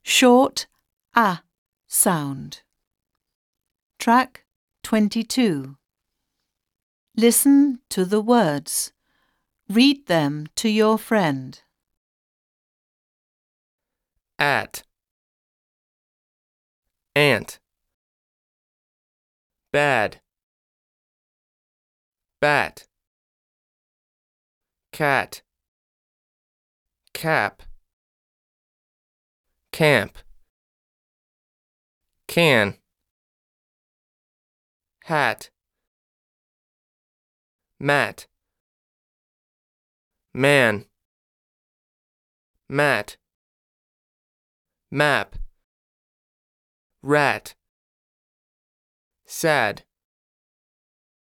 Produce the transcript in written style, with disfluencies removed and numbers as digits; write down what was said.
short A sound. Track 22. Listen to the words. Read them to your friend. At, ant, bad, bat, cat, cap, camp, can, hat, mat, man, mat, map, rat, sad.